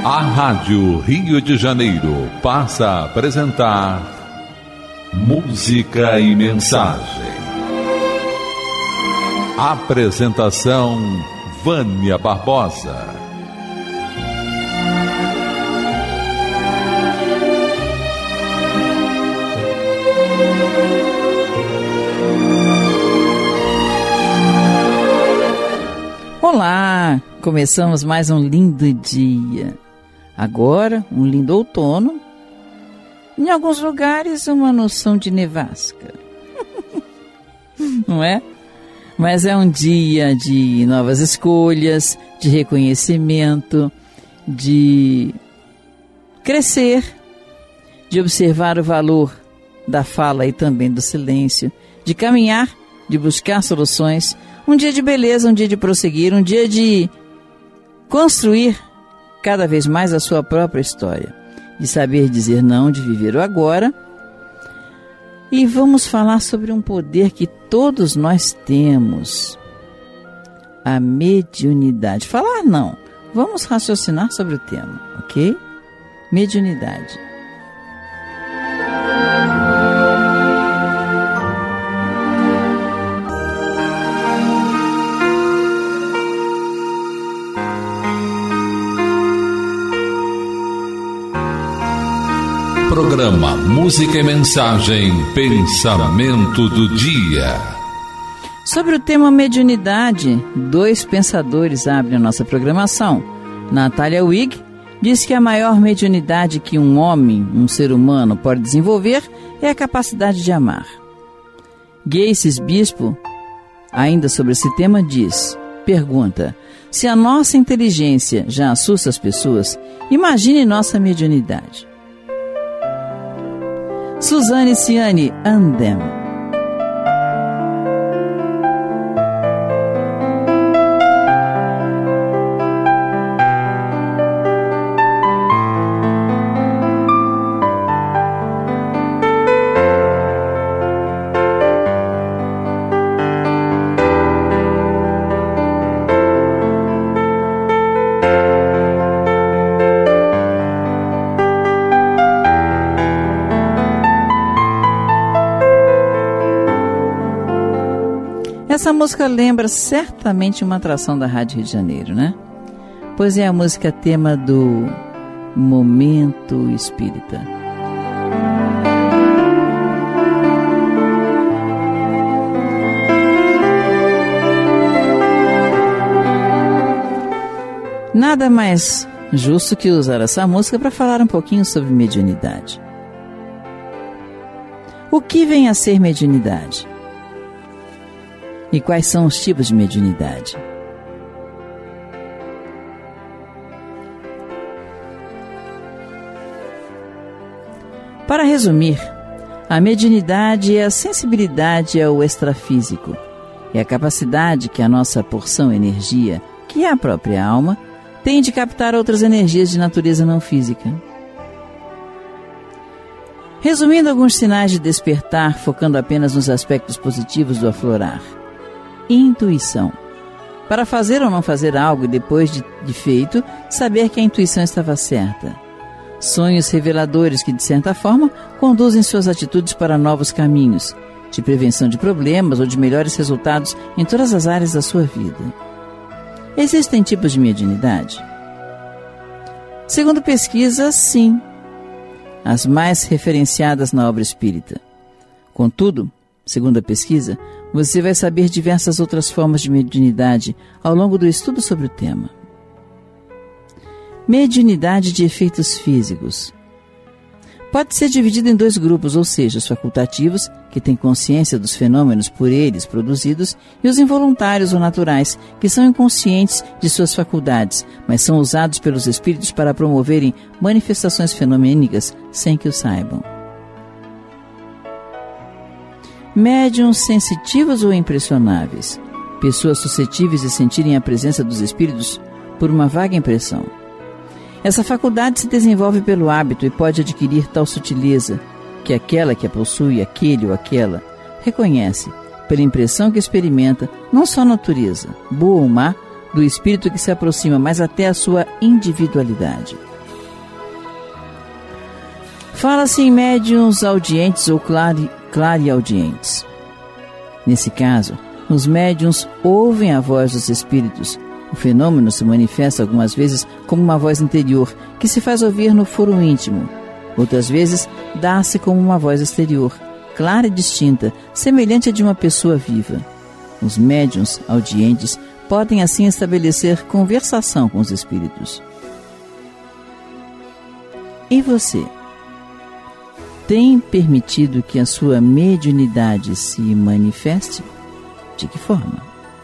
A Rádio Rio de Janeiro passa a apresentar Música e Mensagem. Apresentação Vânia Barbosa. Olá, começamos mais um lindo dia. Agora, um lindo outono. Em alguns lugares, uma noção de nevasca. Não é? Mas é um dia de novas escolhas, de reconhecimento, de crescer, de observar o valor da fala e também do silêncio, de caminhar, de buscar soluções. Um dia de beleza, um dia de prosseguir, um dia de construir cada vez mais a sua própria história, de saber dizer não, de viver o agora. E vamos falar sobre um poder que todos nós temos, a mediunidade. Falar não, vamos raciocinar sobre o tema, ok? Mediunidade. Programa Música e Mensagem, Pensamento do Dia. Sobre o tema mediunidade, dois pensadores abrem a nossa programação. Natália Wig diz que a maior mediunidade que um homem, um ser humano, pode desenvolver é a capacidade de amar. Geises Bispo, ainda sobre esse tema, pergunta: se a nossa inteligência já assusta as pessoas, imagine nossa mediunidade. Suzane Ciani Andem. Essa música lembra certamente uma atração da Rádio Rio de Janeiro, né? Pois é a música tema do Momento Espírita. Nada mais justo que usar essa música para falar um pouquinho sobre mediunidade. O que vem a ser mediunidade? E quais são os tipos de mediunidade? Para resumir, a mediunidade é a sensibilidade ao extrafísico. É a capacidade que a nossa porção energia, que é a própria alma, tem de captar outras energias de natureza não física. Resumindo alguns sinais de despertar, focando apenas nos aspectos positivos do aflorar. Intuição. Para fazer ou não fazer algo e depois de feito, saber que a intuição estava certa. Sonhos reveladores que, de certa forma, conduzem suas atitudes para novos caminhos, de prevenção de problemas ou de melhores resultados em todas as áreas da sua vida. Existem tipos de mediunidade? Segundo pesquisas, sim. As mais referenciadas na obra espírita. Contudo, segundo a pesquisa, você vai saber diversas outras formas de mediunidade ao longo do estudo sobre o tema. Mediunidade de efeitos físicos. Pode ser dividida em dois grupos, ou seja, os facultativos, que têm consciência dos fenômenos por eles produzidos, e os involuntários ou naturais, que são inconscientes de suas faculdades, mas são usados pelos espíritos para promoverem manifestações fenomênicas sem que o saibam. Médiuns sensitivos ou impressionáveis. Pessoas suscetíveis de sentirem a presença dos espíritos por uma vaga impressão. Essa faculdade se desenvolve pelo hábito e pode adquirir tal sutileza que aquela que a possui, aquele ou aquela, reconhece, pela impressão que experimenta, não só a natureza, boa ou má, do espírito que se aproxima, mas até a sua individualidade. Fala-se em médiuns audientes ou clareaudientes. Nesse caso, os médiuns ouvem a voz dos espíritos. O fenômeno se manifesta algumas vezes como uma voz interior, que se faz ouvir no foro íntimo. Outras vezes, dá-se como uma voz exterior, clara e distinta, semelhante à de uma pessoa viva. Os médiuns audientes podem assim estabelecer conversação com os espíritos. E você? Tem permitido que a sua mediunidade se manifeste? De que forma?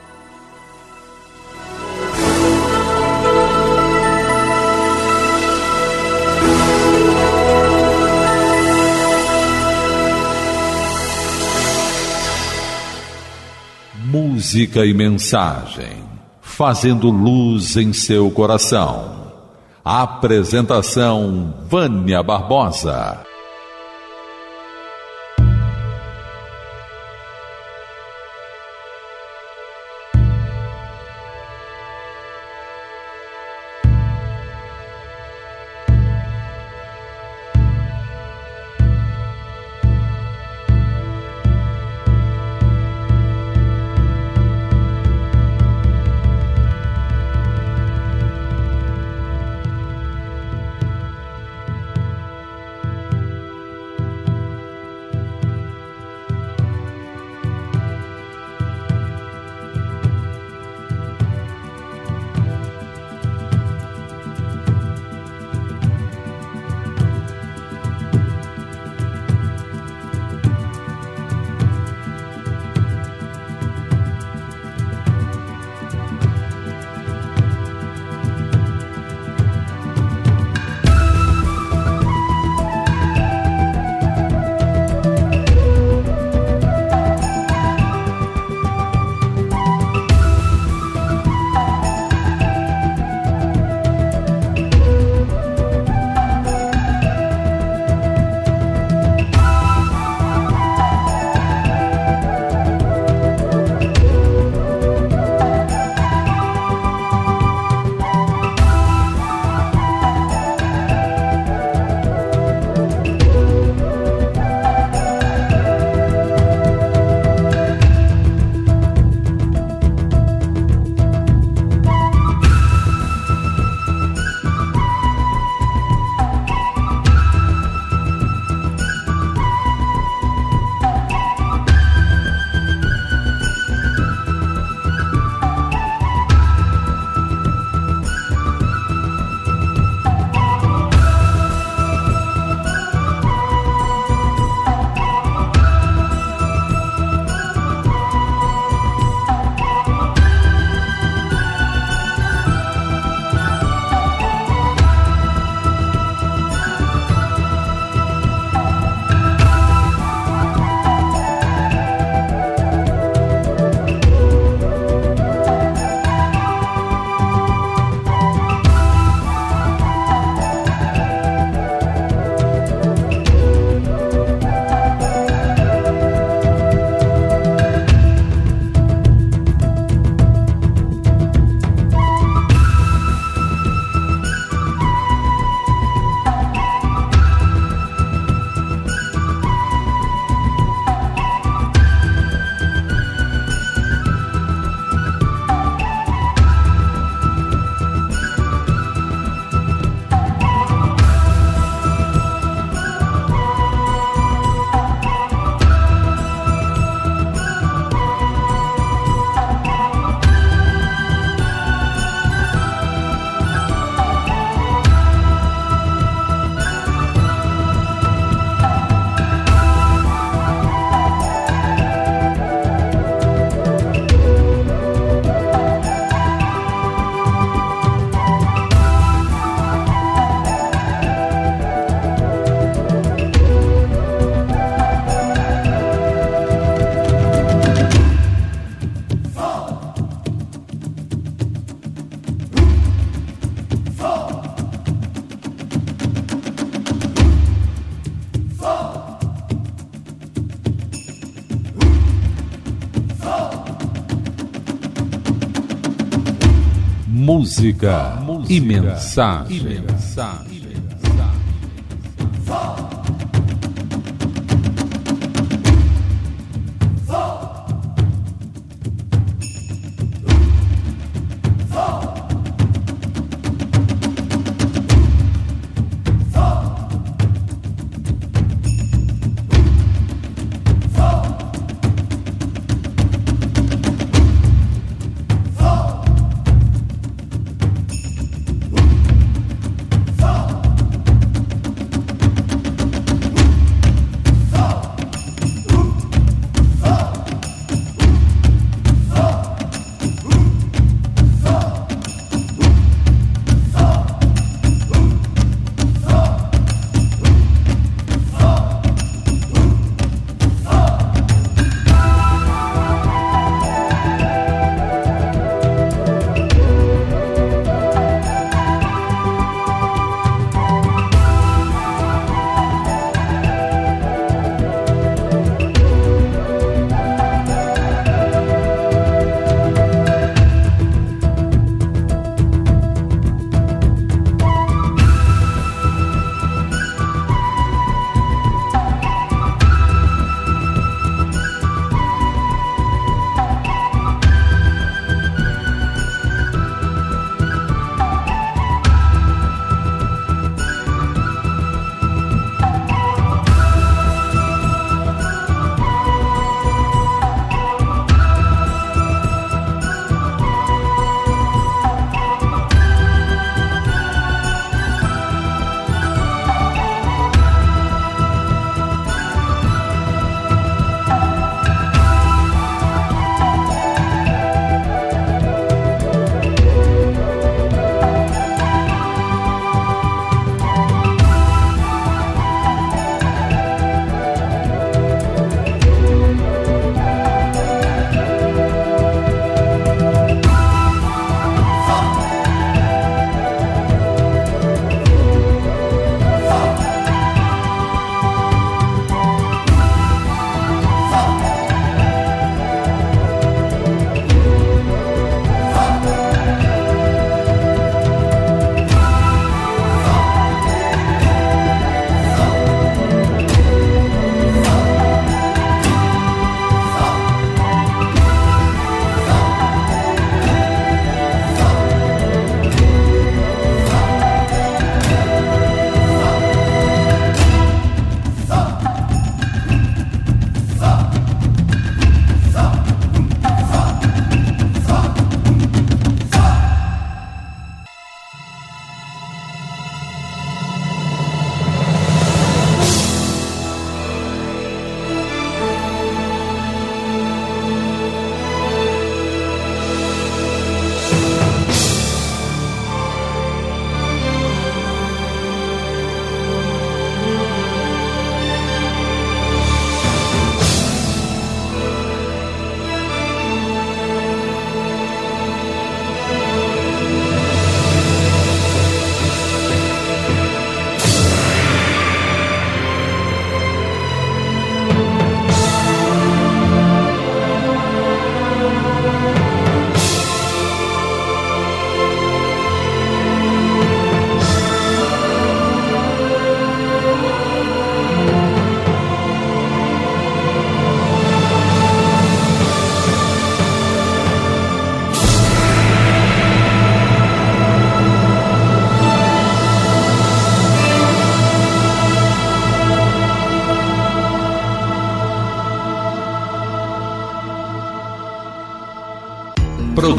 Música e mensagem, fazendo luz em seu coração. Apresentação: Vânia Barbosa. Música e mensagem.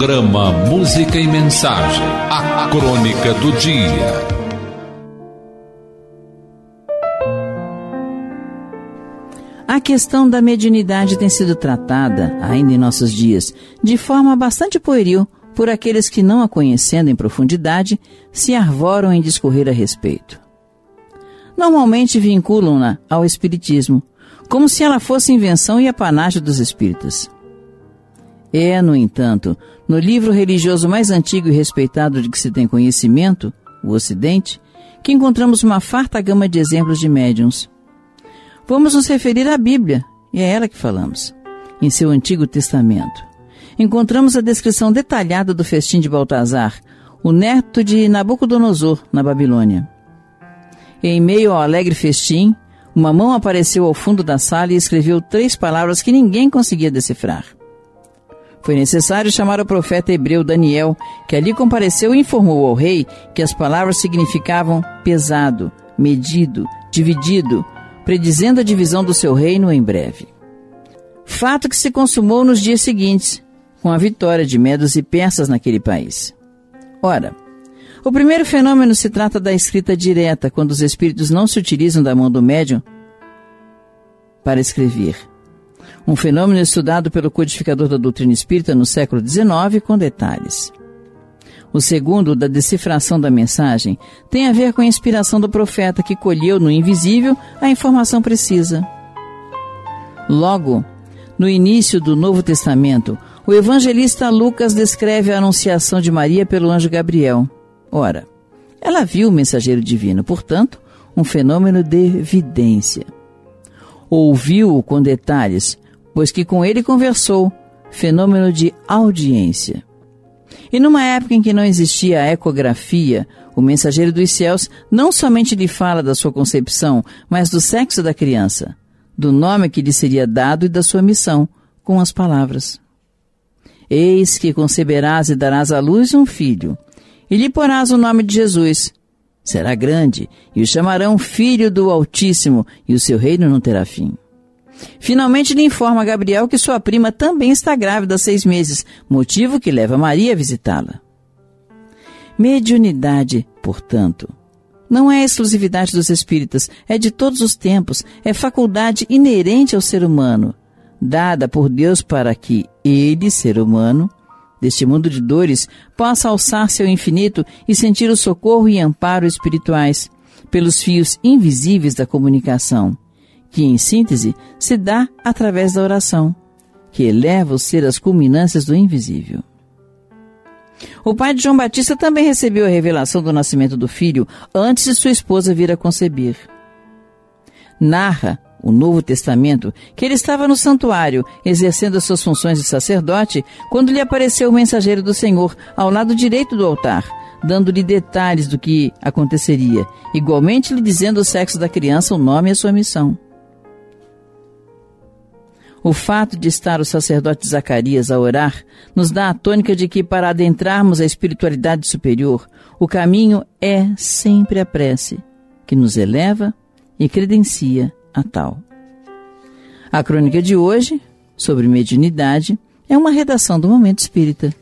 Programa Música e Mensagem, a crônica do dia. A questão da mediunidade tem sido tratada, ainda em nossos dias, de forma bastante pueril por aqueles que, não a conhecendo em profundidade, se arvoram em discorrer a respeito. Normalmente vinculam-na ao espiritismo, como se ela fosse invenção e apanágio dos espíritas. É, no entanto, no livro religioso mais antigo e respeitado de que se tem conhecimento, o Ocidente, que encontramos uma farta gama de exemplos de médiuns. Vamos nos referir à Bíblia, e é ela que falamos. Em seu Antigo Testamento, encontramos a descrição detalhada do festim de Baltazar, o neto de Nabucodonosor, na Babilônia. Em meio ao alegre festim, uma mão apareceu ao fundo da sala e escreveu 3 palavras que ninguém conseguia decifrar. Foi necessário chamar o profeta hebreu Daniel, que ali compareceu e informou ao rei que as palavras significavam pesado, medido, dividido, predizendo a divisão do seu reino em breve. Fato que se consumou nos dias seguintes, com a vitória de medos e persas naquele país. Ora, o primeiro fenômeno se trata da escrita direta, quando os espíritos não se utilizam da mão do médium para escrever. Um fenômeno estudado pelo codificador da doutrina espírita no século XIX com detalhes. O segundo, da decifração da mensagem, tem a ver com a inspiração do profeta que colheu no invisível a informação precisa. Logo, no início do Novo Testamento, o evangelista Lucas descreve a anunciação de Maria pelo anjo Gabriel. Ora, ela viu o mensageiro divino, portanto, um fenômeno de vidência. Ouviu-o com detalhes, pois que com ele conversou, fenômeno de audiência. E numa época em que não existia a ecografia, o mensageiro dos céus não somente lhe fala da sua concepção, mas do sexo da criança, do nome que lhe seria dado e da sua missão, com as palavras: Eis que conceberás e darás à luz um filho, e lhe porás o nome de Jesus. Será grande, e o chamarão Filho do Altíssimo, e o seu reino não terá fim. Finalmente lhe informa Gabriel que sua prima também está grávida há 6 meses, motivo que leva Maria a visitá-la. Mediunidade, portanto, não é exclusividade dos espíritas, é de todos os tempos, é faculdade inerente ao ser humano, dada por Deus para que ele, ser humano, deste mundo de dores, possa alçar-se ao infinito e sentir o socorro e amparo espirituais, pelos fios invisíveis da comunicação, que, em síntese, se dá através da oração, que eleva o ser às culminâncias do invisível. O pai de João Batista também recebeu a revelação do nascimento do filho antes de sua esposa vir a conceber. Narra o Novo Testamento que ele estava no santuário, exercendo as suas funções de sacerdote, quando lhe apareceu o mensageiro do Senhor ao lado direito do altar, dando-lhe detalhes do que aconteceria, igualmente lhe dizendo o sexo da criança, o nome e a sua missão. O fato de estar o sacerdote Zacarias a orar nos dá a tônica de que, para adentrarmos a espiritualidade superior, o caminho é sempre a prece, que nos eleva e credencia a tal. A crônica de hoje, sobre mediunidade, é uma redação do Momento Espírita.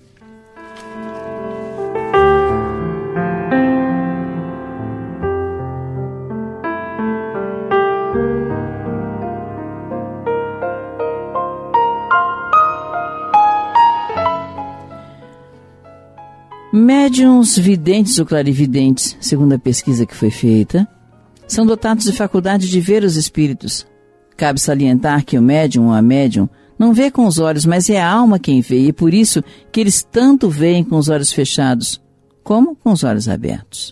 Médiuns videntes ou clarividentes, segundo a pesquisa que foi feita, são dotados de faculdade de ver os espíritos. Cabe salientar que o médium ou a médium não vê com os olhos, mas é a alma quem vê, e por isso que eles tanto veem com os olhos fechados, como com os olhos abertos.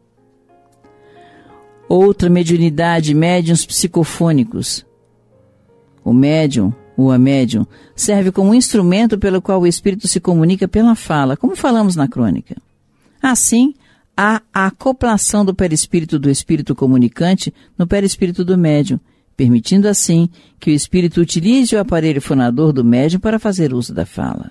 Outra mediunidade, médiuns psicofônicos. O médium ou a médium serve como instrumento pelo qual o espírito se comunica pela fala, como falamos na crônica. Assim, há a acoplação do perispírito do espírito comunicante no perispírito do médium, permitindo assim que o espírito utilize o aparelho fonador do médium para fazer uso da fala.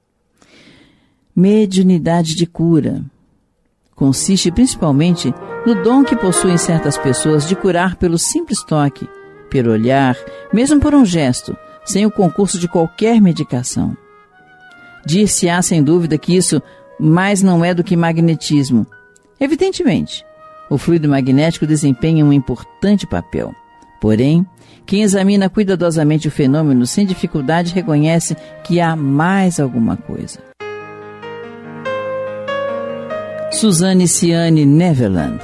Mediunidade de cura consiste principalmente no dom que possuem certas pessoas de curar pelo simples toque, pelo olhar, mesmo por um gesto, sem o concurso de qualquer medicação. Dir-se-á sem dúvida que isso mais não é do que magnetismo. Evidentemente, o fluido magnético desempenha um importante papel. Porém, quem examina cuidadosamente o fenômeno sem dificuldade reconhece que há mais alguma coisa. Suzanne Ciani Neverland.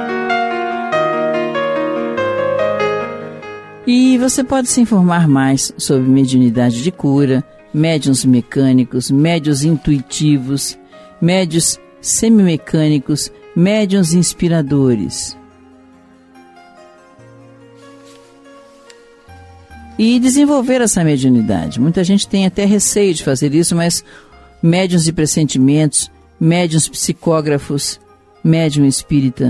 E você pode se informar mais sobre mediunidade de cura, médiuns mecânicos, médiuns intuitivos, médiuns semimecânicos, médiuns inspiradores. E desenvolver essa mediunidade. Muita gente tem até receio de fazer isso, mas médiuns de pressentimentos, médiuns psicógrafos, médium espírita.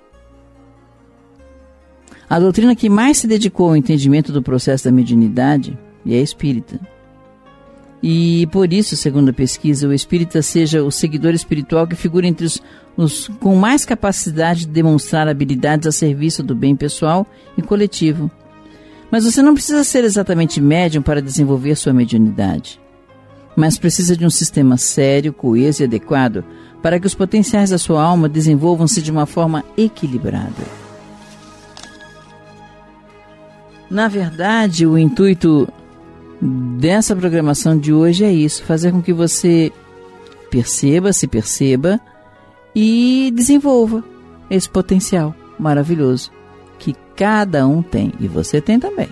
A doutrina que mais se dedicou ao entendimento do processo da mediunidade é a espírita. E por isso, segundo a pesquisa, o espírita seja o seguidor espiritual que figura entre os com mais capacidade de demonstrar habilidades a serviço do bem pessoal e coletivo. Mas você não precisa ser exatamente médium para desenvolver sua mediunidade. Mas precisa de um sistema sério, coeso e adequado para que os potenciais da sua alma desenvolvam-se de uma forma equilibrada. Na verdade, o intuito dessa programação de hoje é isso, fazer com que você se perceba e desenvolva esse potencial maravilhoso que cada um tem, e você tem também.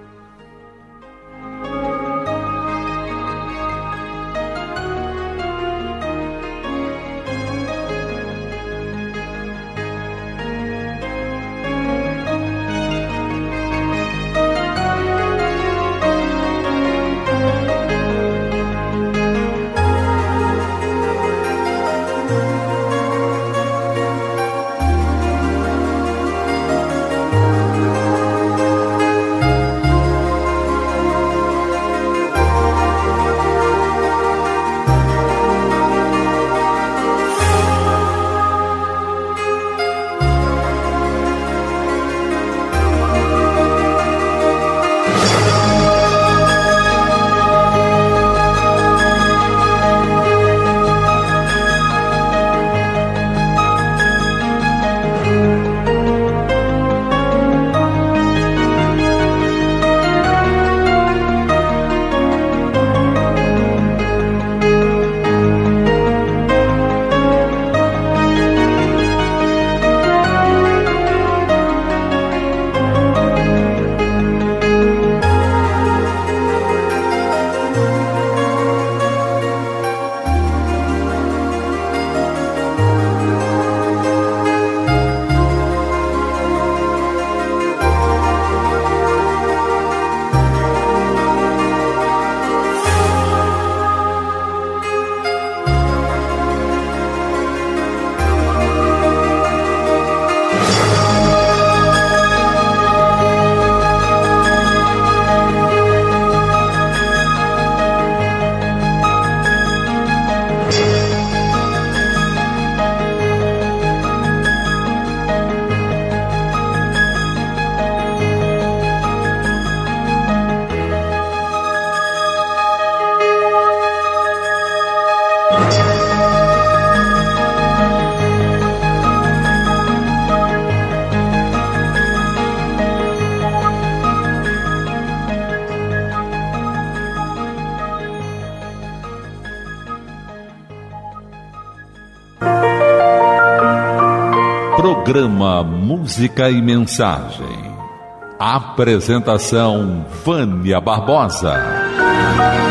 Programa Música e Mensagem. Apresentação Vânia Barbosa.